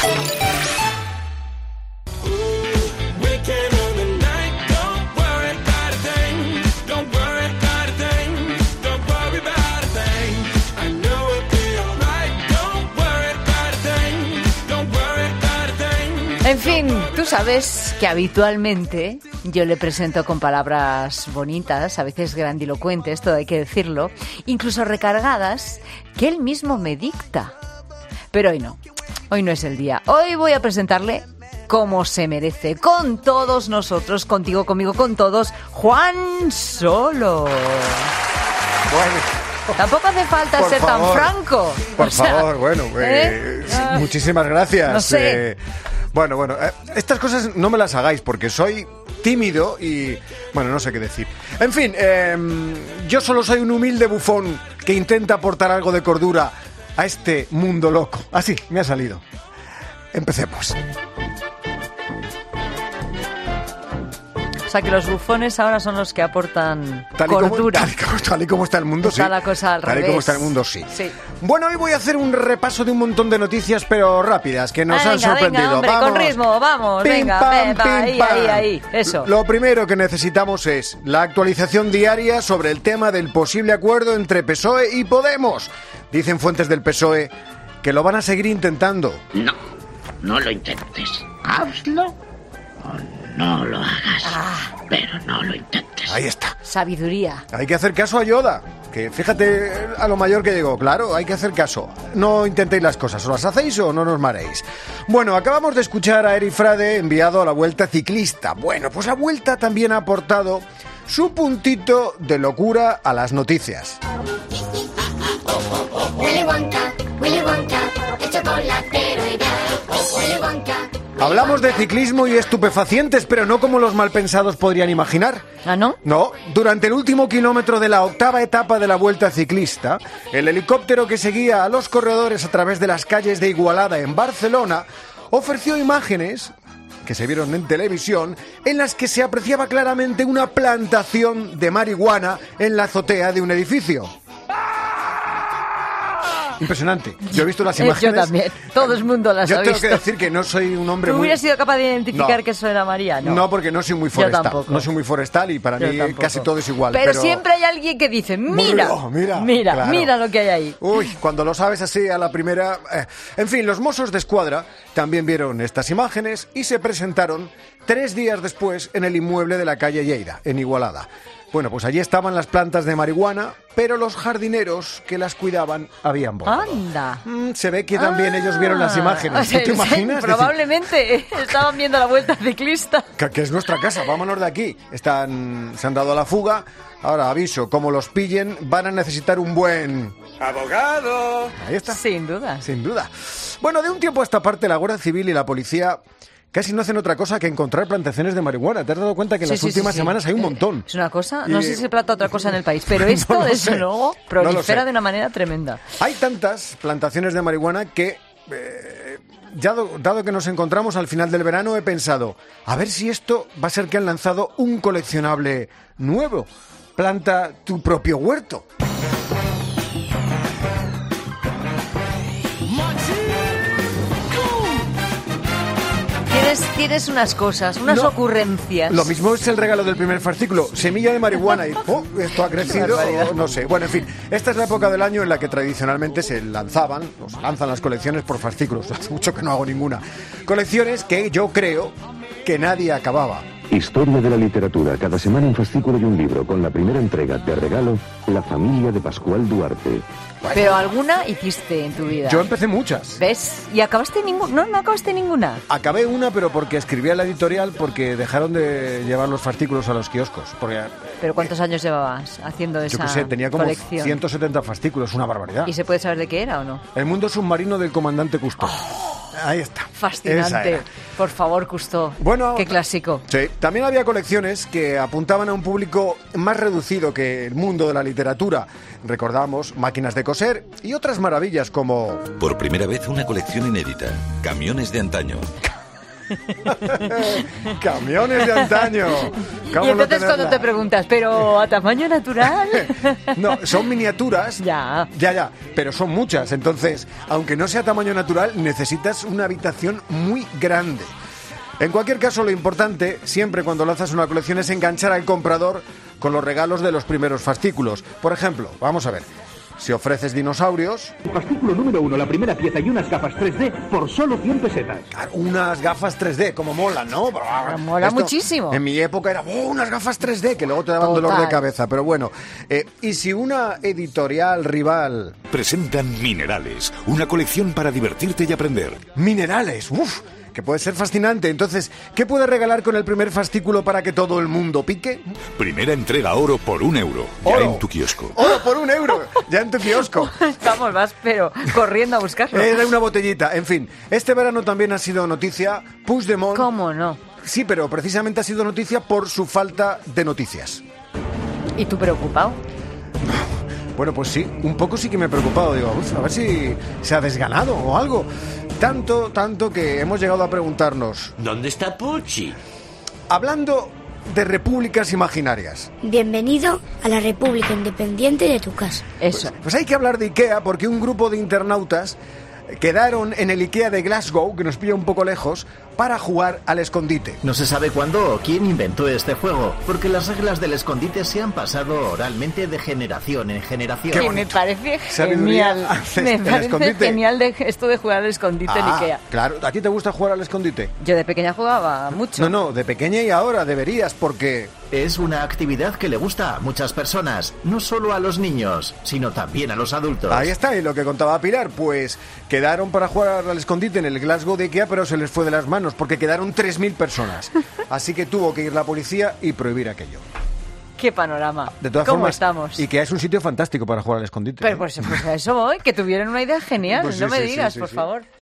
En fin, tú sabes que habitualmente yo le presento con palabras bonitas, a veces grandilocuentes, todo hay que decirlo, incluso recargadas, que él mismo me dicta. Pero hoy no es el día. Hoy voy a presentarle como se merece, con todos nosotros, contigo, conmigo, con todos, Juan Solo. Bueno. Tampoco hace falta ser tan franco. Por favor, bueno, muchísimas gracias. No sé. Bueno, estas cosas no me las hagáis porque soy tímido y, bueno, no sé qué decir. En fin, yo solo soy un humilde bufón que intenta aportar algo de cordura a este mundo loco. Así, me ha salido. Empecemos. O sea, que los bufones ahora son los que aportan cordura. Tal y como está el mundo, sí. Está la cosa al revés. Tal y como está el mundo, sí. Sí. Bueno, hoy voy a hacer un repaso de un montón de noticias, pero rápidas, que nos han sorprendido. Venga, hombre, vamos. Con ritmo, vamos. Pim, venga, pam, pim, pam. ahí. Eso. Lo primero que necesitamos es la actualización diaria sobre el tema del posible acuerdo entre PSOE y Podemos. Dicen fuentes del PSOE que lo van a seguir intentando. No lo intentes. Hazlo o no lo hagas. Pero no lo intentes. Ahí está. Sabiduría. Hay que hacer caso a Yoda. Que fíjate a lo mayor que llegó. Claro, hay que hacer caso. No intentéis las cosas. O las hacéis o no nos mareéis. Bueno, acabamos de escuchar a Eric Frade enviado a la Vuelta Ciclista. Bueno, pues la Vuelta también ha aportado su puntito de locura a las noticias. Willy Wonka, el chocolatero ideal. Willy Wonka. Hablamos de ciclismo y estupefacientes, pero no como los malpensados podrían imaginar. ¿Ah, no? No, durante el último kilómetro de la 8ª etapa de la Vuelta Ciclista, el helicóptero que seguía a los corredores a través de las calles de Igualada en Barcelona ofreció imágenes que se vieron en televisión en las que se apreciaba claramente una plantación de marihuana en la azotea de un edificio. Impresionante. Yo he visto las imágenes. Yo también. Todo el mundo las ha visto. Yo tengo que decir que no soy un hombre ¿Tú muy... hubieras sido capaz de identificar que eso era María? No, porque no soy muy forestal. Yo tampoco. No soy muy forestal y para mí casi todo es igual. Pero siempre hay alguien que dice, mira lo que hay ahí. Uy, cuando lo sabes así a la primera... En fin, los Mossos de Escuadra también vieron estas imágenes y se presentaron 3 días después en el inmueble de la calle Lleida, en Igualada. Bueno, pues allí estaban las plantas de marihuana, pero los jardineros que las cuidaban habían volado. ¡Anda! Se ve que también ellos vieron las imágenes. ¿Tú te imaginas? Probablemente estaban viendo la Vuelta Ciclista. Que es nuestra casa, vámonos de aquí. Se han dado a la fuga. Ahora aviso, como los pillen, van a necesitar un buen... ¡abogado! Ahí está. Sin duda. Sin duda. Bueno, de un tiempo a esta parte, la Guardia Civil y la policía casi no hacen otra cosa que encontrar plantaciones de marihuana. ¿Te has dado cuenta que en las últimas semanas hay un montón? Es una cosa, no sé si se plata otra cosa en el país, pero esto, desde luego, prolifera de una manera tremenda. Hay tantas plantaciones de marihuana que, dado que nos encontramos al final del verano, he pensado, a ver si esto va a ser que han lanzado un coleccionable nuevo. Planta tu propio huerto. Tienes unas cosas, unas ocurrencias. Lo mismo es el regalo del primer fascículo, semilla de marihuana y esto ha crecido, no sé. Bueno, en fin, esta es la época del año en la que tradicionalmente se lanzan las colecciones por fascículos. Hace mucho que no hago ninguna. Colecciones que yo creo que nadie acababa. Historia de la literatura. Cada semana un fascículo y un libro. Con la primera entrega de regalo, La familia de Pascual Duarte. Pero alguna hiciste en tu vida. Yo empecé muchas. ¿Ves? ¿Y acabaste ninguna? No acabaste ninguna. Acabé una, pero porque escribí a la editorial porque dejaron de llevar los fascículos a los kioscos. ¿Pero cuántos años llevabas haciendo esa colección? Yo qué sé, tenía como 170 fascículos, una barbaridad. ¿Y se puede saber de qué era o no? El mundo submarino del comandante Cousteau. Ahí está. Fascinante. Por favor, Cousteau. Bueno, qué clásico. Sí. También había colecciones que apuntaban a un público más reducido que el mundo de la literatura. Recordamos máquinas de coser y otras maravillas como... Por primera vez una colección inédita. Camiones de antaño. Camiones de antaño. ¿Cómo Y no entonces cuando tenerla? te preguntas, ¿pero a tamaño natural? No, son miniaturas. Ya. Ya, pero son muchas. Entonces, aunque no sea tamaño natural, necesitas una habitación muy grande. En cualquier caso, lo importante, siempre cuando lanzas una colección, es enganchar al comprador con los regalos de los primeros fascículos. Por ejemplo, vamos a ver, si ofreces dinosaurios... Fascículo número 1, la primera pieza y unas gafas 3D por solo 100 pesetas. Claro, unas gafas 3D, como molan, ¿no? Mola muchísimo. En mi época era, unas gafas 3D, que luego te daban dolor de cabeza. Pero bueno, y si una editorial rival... Presentan Minerales, una colección para divertirte y aprender. Minerales, uff, que puede ser fascinante. Entonces, ¿qué puedes regalar con el primer fascículo para que todo el mundo pique? Primera entrega oro por €1, ya Oro. en tu kiosco. ¡Oro por €1! Ya en tu kiosco. Vamos, vas, pero corriendo a buscarlo. Era una botellita. En fin, este verano también ha sido noticia Puigdemont. ¿Cómo no? Sí, pero precisamente ha sido noticia por su falta de noticias. ¿Y tú preocupado? Bueno, pues sí, un poco sí que me he preocupado. Digo, a ver si se ha desganado o algo. Tanto que hemos llegado a preguntarnos, ¿Dónde está Pucci? hablando de repúblicas imaginarias, Bienvenido a la República Independiente de tu casa. Eso. pues hay que hablar de IKEA porque un grupo de internautas quedaron en el IKEA de Glasgow, que nos pilla un poco lejos, para jugar al escondite. No se sabe cuándo o quién inventó este juego, porque las reglas del escondite se han pasado oralmente de generación en generación. Qué Que bonito. me parece Sabiduría genial. haces Me el parece escondite. genial esto de jugar al escondite en Ikea. Claro, ¿a ti te gusta jugar al escondite? Yo de pequeña jugaba mucho. No, de pequeña y ahora deberías, porque... Es una actividad que le gusta a muchas personas, no solo a los niños, sino también a los adultos. Ahí está, y lo que contaba Pilar, pues quedaron para jugar al escondite en el Glasgow de IKEA, pero se les fue de las manos, porque quedaron 3.000 personas. Así que tuvo que ir la policía y prohibir aquello. Qué panorama. De todas ¿Cómo formas, estamos? IKEA es un sitio fantástico para jugar al escondite. Pero pues a eso voy, que tuvieron una idea genial. Pues sí, no me sí, digas, sí, por sí. favor.